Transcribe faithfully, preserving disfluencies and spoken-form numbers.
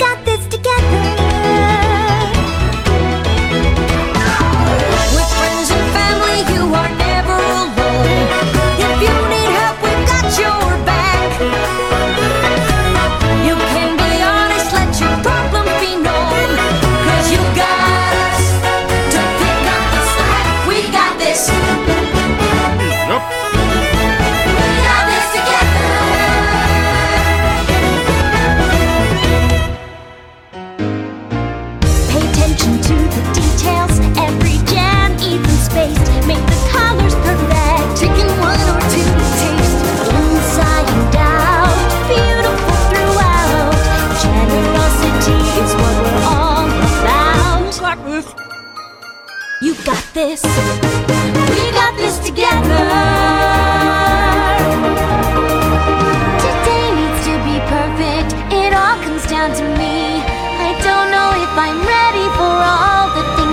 got this together. With friends and family, you are never alone. If you need help, we've got your back. You can be honest, let your problems be known, 'cause you got us to pick up the slack. We got this. Yep. We got this together. Pay attention to the details. Every jam, even spaced. Make the colors perfect. Taking one or two to taste. Inside and out, beautiful throughout. Generosity is what we're all about. Got this. You got this. We got this together. Today needs to be perfect. It all comes down to me. I don't know if I'm ready for all the things